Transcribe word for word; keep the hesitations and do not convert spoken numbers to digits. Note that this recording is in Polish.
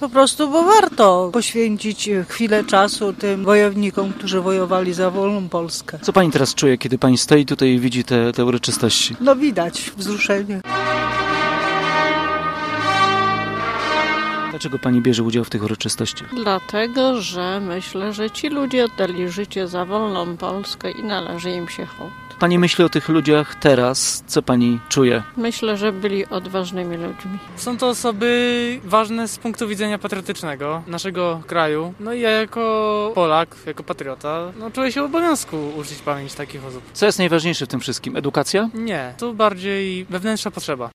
Po prostu, bo warto poświęcić chwilę czasu tym wojownikom, którzy wojowali za wolną Polskę. Co pani teraz czuje, kiedy pani stoi tutaj i widzi te, te uroczystości? No widać wzruszenie. Dlaczego pani bierze udział w tych uroczystościach? Dlatego, że myślę, że ci ludzie oddali życie za wolną Polskę i należy im się hołd. Pani myśli o tych ludziach teraz, co pani czuje? Myślę, że byli odważnymi ludźmi. Są to osoby ważne z punktu widzenia patriotycznego naszego kraju. No i ja jako Polak, jako patriota, no czuję się w obowiązku uczcić pamięć takich osób. Co jest najważniejsze w tym wszystkim? Edukacja? Nie, to bardziej wewnętrzna potrzeba.